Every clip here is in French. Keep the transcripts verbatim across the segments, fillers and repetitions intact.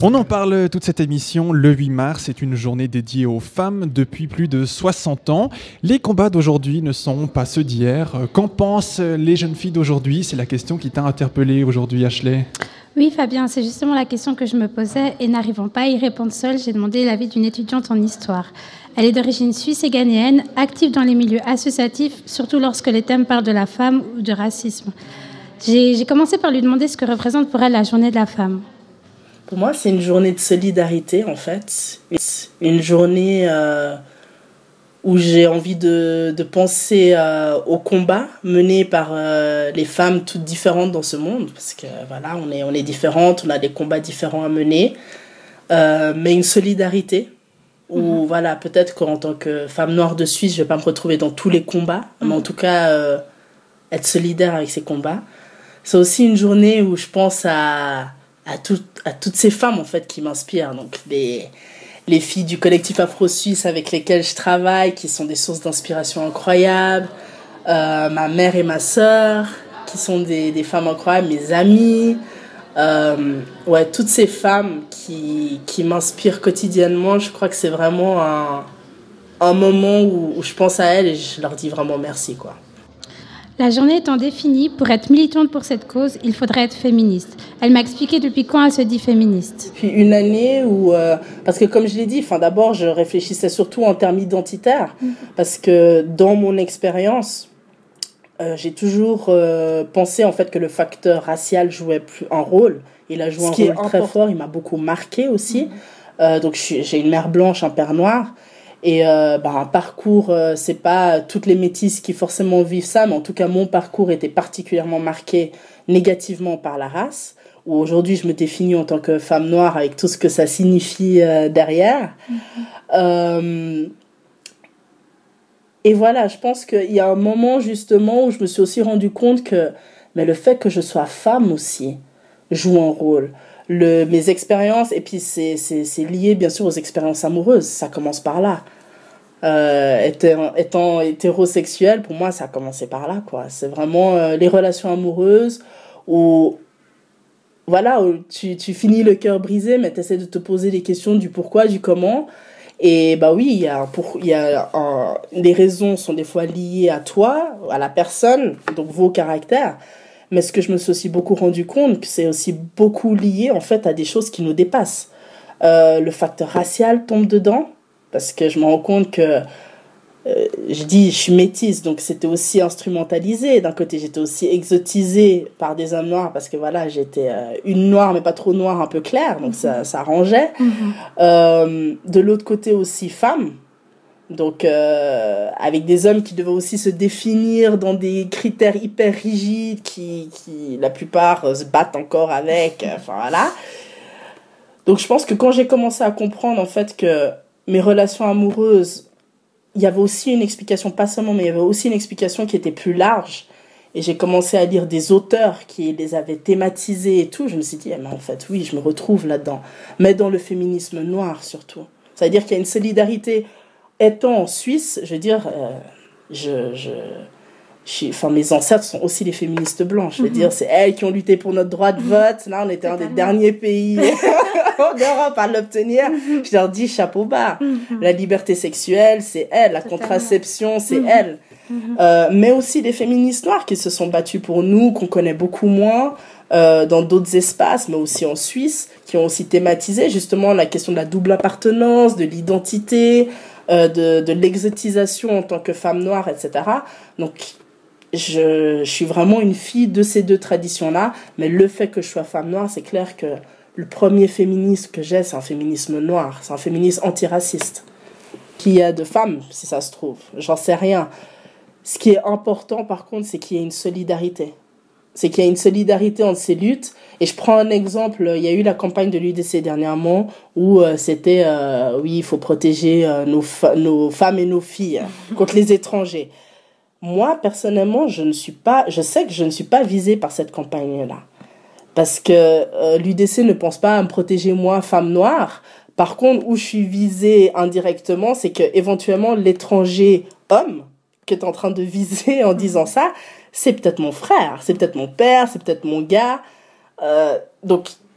On en parle toute cette émission. Le huit mars est une journée dédiée aux femmes depuis plus de soixante ans. Les combats d'aujourd'hui ne sont pas ceux d'hier. Qu'en pensent les jeunes filles d'aujourd'hui? C'est la question qui t'a interpellée aujourd'hui, Ashley. Oui, Fabien, c'est justement la question que je me posais et n'arrivant pas à y répondre seule, j'ai demandé l'avis d'une étudiante en histoire. Elle est d'origine suisse et ghanéenne, active dans les milieux associatifs, surtout lorsque les thèmes parlent de la femme ou de racisme. J'ai, j'ai commencé par lui demander ce que représente pour elle la journée de la femme. Pour moi, c'est une journée de solidarité, en fait. Une journée euh, où j'ai envie de, de penser euh, au combat mené par euh, les femmes toutes différentes dans ce monde. Parce que, voilà, on est, on est différentes, on a des combats différents à mener. Euh, mais une solidarité où, mmh. voilà, peut-être qu'en tant que femme noire de Suisse, je ne vais pas me retrouver dans tous les combats. Mmh. Mais en tout cas, euh, être solidaire avec ces combats. C'est aussi une journée où je pense à... À, tout, à toutes ces femmes en fait qui m'inspirent, donc les, les filles du collectif Afro-Suisse avec lesquelles je travaille, qui sont des sources d'inspiration incroyables, euh, ma mère et ma sœur qui sont des, des femmes incroyables, mes amies, euh, ouais, toutes ces femmes qui, qui m'inspirent quotidiennement. Je crois que c'est vraiment un, un moment où, où je pense à elles et je leur dis vraiment merci, quoi. La journée étant définie, pour être militante pour cette cause, il faudrait être féministe. Elle m'a expliqué depuis quand elle se dit féministe. Puis une année où... Euh, parce que comme je l'ai dit, d'abord, je réfléchissais surtout en termes identitaires. Mmh. Parce que dans mon expérience, euh, j'ai toujours euh, pensé en fait, que le facteur racial jouait plus un rôle. Il a joué Ce un rôle très fort, il m'a beaucoup marqué aussi. Mmh. Euh, donc je suis, j'ai une mère blanche, un père noir. Et euh, bah, un parcours, euh, c'est pas toutes les métisses qui forcément vivent ça, mais en tout cas, mon parcours était particulièrement marqué négativement par la race, où aujourd'hui, je me définis en tant que femme noire avec tout ce que ça signifie euh, derrière. Mm-hmm. Euh, et voilà, je pense qu'il y a un moment, justement, où je me suis aussi rendu compte que mais le fait que je sois femme aussi joue un rôle. Le, mes expériences, et puis c'est, c'est, c'est lié bien sûr aux expériences amoureuses, ça commence par là. Euh, étant, étant hétérosexuelle, pour moi ça a commencé par là, quoi. C'est vraiment euh, les relations amoureuses où, voilà, où tu, tu finis le cœur brisé, mais tu essaies de te poser des questions du pourquoi, du comment. Et bah oui, il y a, pour, il y a un, les raisons sont des fois liées à toi, à la personne, donc vos caractères. Mais ce que je me suis aussi beaucoup rendu compte, c'est aussi beaucoup lié en fait à des choses qui nous dépassent. Euh, le facteur racial tombe dedans, parce que je me rends compte que, euh, je dis, je suis métisse, donc c'était aussi instrumentalisé. D'un côté, j'étais aussi exotisée par des hommes noirs, parce que voilà, j'étais euh, une noire, mais pas trop noire, un peu claire, donc mm-hmm. ça, ça arrangeait. Mm-hmm. Euh, de l'autre côté aussi, femme. Donc, euh, avec des hommes qui devaient aussi se définir dans des critères hyper rigides, qui, qui la plupart, euh, se battent encore avec. Euh, enfin, voilà. Donc, je pense que quand j'ai commencé à comprendre, en fait, que mes relations amoureuses, il y avait aussi une explication, pas seulement, mais il y avait aussi une explication qui était plus large. Et j'ai commencé à lire des auteurs qui les avaient thématisés et tout. Je me suis dit, eh, mais en fait, oui, je me retrouve là-dedans. Mais dans le féminisme noir, surtout. C'est-à-dire qu'il y a une solidarité... Étant en Suisse, je veux dire, euh, je, je, je, enfin, mes ancêtres sont aussi des féministes blanches. Je veux mm-hmm. dire, c'est elles qui ont lutté pour notre droit de vote. Là, on était un des derniers pays en Europe à l'obtenir. Mm-hmm. Je leur dis chapeau bas. Mm-hmm. La liberté sexuelle, c'est elle. La Totalement. Contraception, c'est mm-hmm. elle. Mm-hmm. Euh, mais aussi des féministes noires qui se sont battues pour nous, qu'on connaît beaucoup moins. Euh, dans d'autres espaces, mais aussi en Suisse, qui ont aussi thématisé justement la question de la double appartenance, de l'identité, euh, de, de l'exotisation en tant que femme noire, et cetera. Donc, je, je suis vraiment une fille de ces deux traditions-là, mais le fait que je sois femme noire, c'est clair que le premier féminisme que j'ai, c'est un féminisme noir, c'est un féminisme antiraciste. Qu'il y a de femmes, si ça se trouve, j'en sais rien. Ce qui est important, par contre, c'est qu'il y ait une solidarité. C'est qu'il y a une solidarité entre ces luttes. Et je prends un exemple, il y a eu la campagne de l'U D C dernièrement où euh, c'était, euh, oui, il faut protéger euh, nos, fa- nos femmes et nos filles contre les étrangers. Moi, personnellement, je ne suis pas, je sais que je ne suis pas visée par cette campagne-là. Parce que euh, l'U D C ne pense pas à me protéger moi, femme noire. Par contre, où je suis visée indirectement, c'est que éventuellement l'étranger homme que tu es en train de viser en disant ça, c'est peut-être mon frère, c'est peut-être mon père, c'est peut-être mon gars. Euh, donc,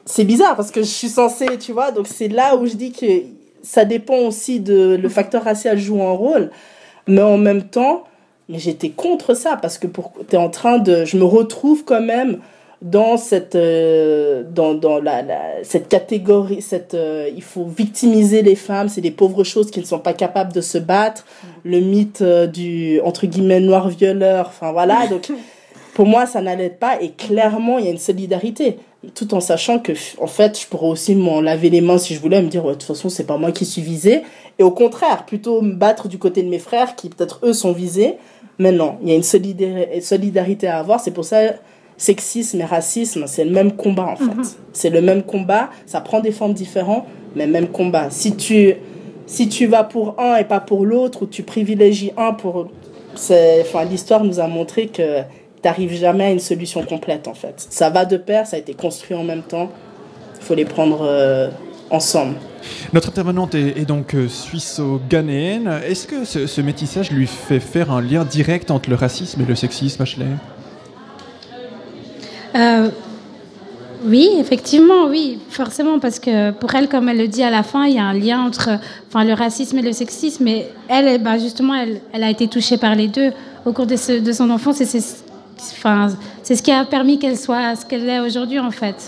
c'est bizarre parce que je suis censée, tu vois, donc c'est là où je dis que ça dépend aussi de... Le facteur racial joue un rôle, mais en même temps, mais j'étais contre ça parce que pour, t'es en train de... Je me retrouve quand même dans cette, euh, dans, dans la, la, cette catégorie, cette, euh, il faut victimiser les femmes, c'est des pauvres choses qui ne sont pas capables de se battre, le mythe euh, du, entre guillemets, noir violeur, enfin voilà, donc pour moi ça n'allait pas et clairement il y a une solidarité, tout en sachant que en fait je pourrais aussi m'en laver les mains si je voulais, me dire ouais, de toute façon c'est pas moi qui suis visée, et au contraire plutôt me battre du côté de mes frères qui peut-être eux sont visés, mais non, il y a une solidari- solidarité à avoir, c'est pour ça sexisme et racisme, c'est le même combat en fait. Mm-hmm. C'est le même combat, ça prend des formes différentes, mais même combat. Si tu, si tu vas pour un et pas pour l'autre, ou tu privilégies un pour... C'est, enfin, l'histoire nous a montré que tu n'arrives jamais à une solution complète en fait. Ça va de pair, ça a été construit en même temps, il faut les prendre euh, ensemble. Notre intervenante est, est donc euh, suisse-ghanéenne. Est-ce que ce, ce métissage lui fait faire un lien direct entre le racisme et le sexisme, Ashley ? Euh, oui, effectivement, oui, forcément, parce que pour elle, comme elle le dit à la fin, il y a un lien entre enfin, le racisme et le sexisme, et elle, bah, justement, elle, elle a été touchée par les deux au cours de, ce, de son enfance, et c'est, enfin, c'est ce qui a permis qu'elle soit ce qu'elle est aujourd'hui, en fait.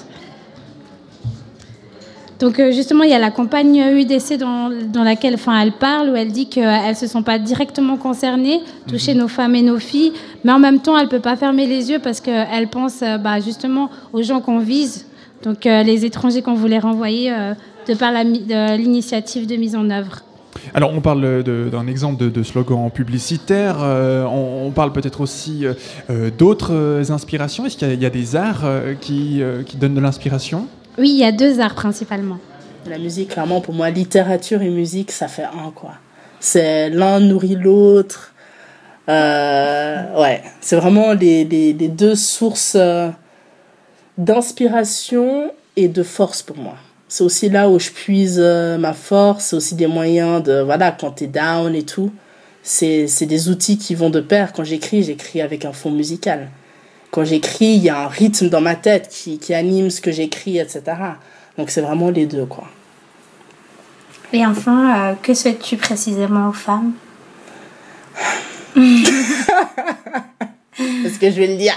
Donc justement, il y a la campagne U D C dans, dans laquelle enfin, elle parle, où elle dit qu'elles ne se sont pas directement concernées, toucher mmh. nos femmes et nos filles, mais en même temps, elle ne peut pas fermer les yeux parce qu'elle pense bah, justement aux gens qu'on vise, donc euh, les étrangers qu'on voulait renvoyer euh, de par la, de l'initiative de mise en œuvre. Alors, on parle de, d'un exemple de, de slogan publicitaire, euh, on, on parle peut-être aussi euh, d'autres euh, inspirations. Est-ce qu'il y a, il y a des arts euh, qui, euh, qui donnent de l'inspiration ? Oui, il y a deux arts principalement. La musique, clairement, pour moi, littérature et musique, ça fait un, quoi. C'est l'un nourrit l'autre. Euh, ouais, c'est vraiment les, les, les deux sources euh, d'inspiration et de force pour moi. C'est aussi là où je puise euh, ma force, c'est aussi des moyens de, voilà, quand t'es down et tout. C'est, c'est des outils qui vont de pair. Quand j'écris, j'écris avec un fond musical. Quand j'écris, il y a un rythme dans ma tête qui, qui anime ce que j'écris, et cetera. Donc, c'est vraiment les deux, quoi. Et enfin, euh, que souhaites-tu précisément aux femmes ? Est-ce que je vais le dire ?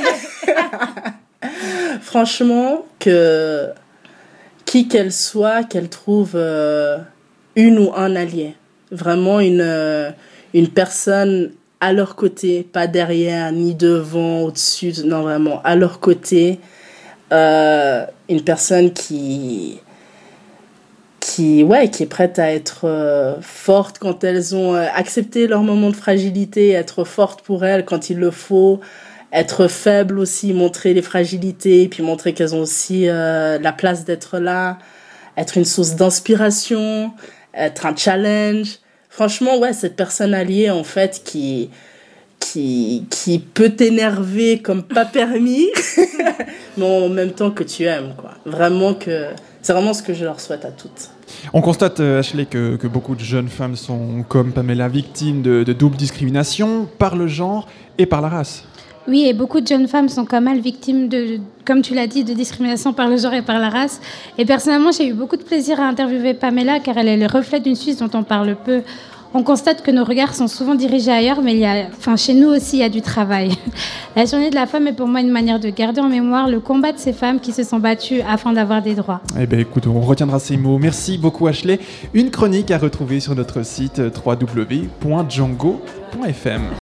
Franchement, que qui qu'elle soit, qu'elle trouve euh, une ou un allié. Vraiment une, euh, une personne à leur côté, pas derrière, ni devant, au-dessus, non, vraiment, à leur côté. Euh, une personne qui, qui, ouais, qui est prête à être euh, forte quand elles ont euh, accepté leur moment de fragilité, être forte pour elles quand il le faut, être faible aussi, montrer les fragilités, puis montrer qu'elles ont aussi euh, la place d'être là, être une source d'inspiration, être un challenge. Franchement, ouais, cette personne alliée, en fait, qui, qui, qui peut t'énerver comme pas permis, mais en même temps que tu aimes, quoi. Vraiment que... C'est vraiment ce que je leur souhaite à toutes. On constate, Ashley, que, que beaucoup de jeunes femmes sont, comme Pamela, victimes de, de double discrimination par le genre et par la race. Oui, et beaucoup de jeunes femmes sont comme elle victimes de, comme tu l'as dit, de discrimination par le genre et par la race. Et personnellement, j'ai eu beaucoup de plaisir à interviewer Pamela, car elle est le reflet d'une Suisse dont on parle peu. On constate que nos regards sont souvent dirigés ailleurs, mais il y a, enfin, chez nous aussi, il y a du travail. La journée de la femme est pour moi une manière de garder en mémoire le combat de ces femmes qui se sont battues afin d'avoir des droits. Eh bien, écoute, on retiendra ces mots. Merci beaucoup, Ashley. Une chronique à retrouver sur notre site w w w point django point f m.